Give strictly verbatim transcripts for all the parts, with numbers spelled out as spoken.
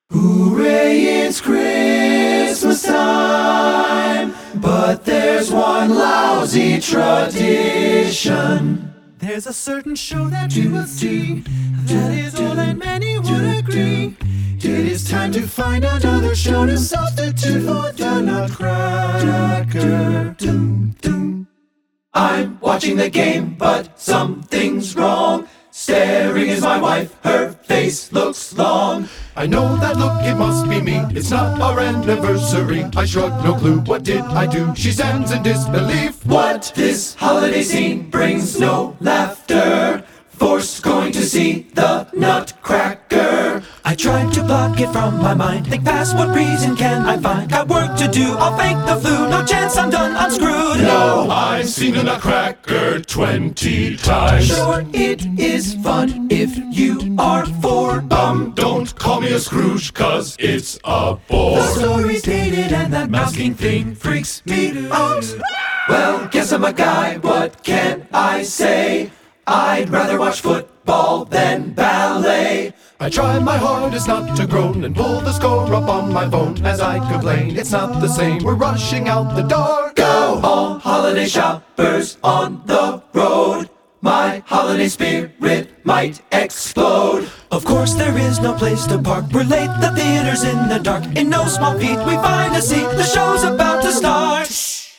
Hooray, it's Christmas time, but there's one lousy tradition. There's a certain show that you will see, that is all and many would agree. It is time to find another show to substitute for the Nutcracker. Doom, doom. I'm watching the game, but something's wrong. Staring is my wife, her face looks long. I know that look, it must be me. It's not our anniversary. I shrug, no clue, what did I do? She stands in disbelief. What? This holiday scene brings no laughter. Forced going to see the Nutcracker. I tried to block it from my mind. Think past what reason can I find? Got work to do, I'll fake the flu. No chance, I'm done, I'm screwed. No, I've seen a Nutcracker twenty times. Sure, it is fun if you are four. Um, don't call me a Scrooge, cause it's a bore. The story's dated and that masking thing freaks me out. Well, guess I'm a guy, what can I say? I'd rather watch football than ballet. I try my hardest not to groan and pull the score up on my phone as I complain. It's not the same, we're rushing out the door. Go! All holiday shoppers on the road. My holiday spirit might explode. Of course there is no place to park. We're late, the theater's in the dark. In no small feat we find a seat. The show's about to start.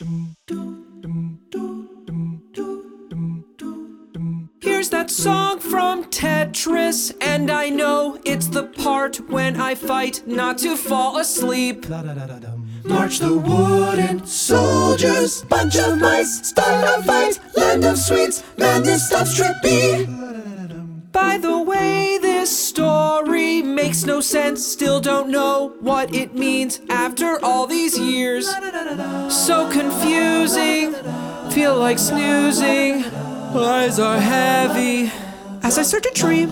Here's that song from Tetris, and I know it's the part when I fight not to fall asleep. March the wooden soldiers, bunch of mice, start a fight, land of sweets, madness stops trippy. By the way, this story makes no sense. Still don't know what it means after all these years. So confusing, feel like snoozing. Eyes are heavy as I start to dream.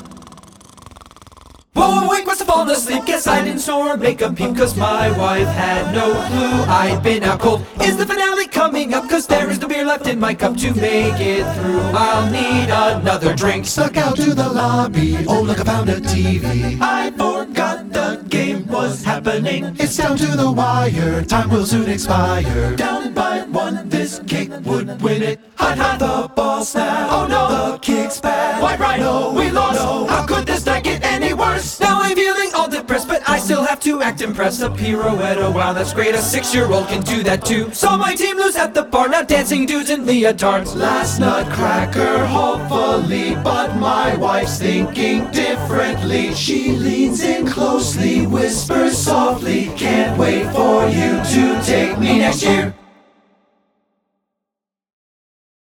Whoa, awake, must have fallen asleep. Guess I didn't snore or make a peep, cause my wife had no clue I'd been out cold. Is the finale coming up? Cause there is no beer left in my cup to make it through. I'll need another drink. Stuck out to the lobby, oh look, I found a T V. I forgot the game was happening. It's down to the wire, time will soon expire. Down by one, this cake would win it. Hot, hot, the ball snap. Oh no, the kick's bad. Why, right, no, we lost. No. How could this night get any worse? Now I'm feeling all depressed, but I still have to act impressed. A pirouette, oh wow, that's great. A six-year-old can do that too. Saw my team lose at the bar, now dancing dudes in leotards. Last Nutcracker, hopefully, but my wife's thinking differently. She leans in closely, whispers softly, can't wait for you to take me next year.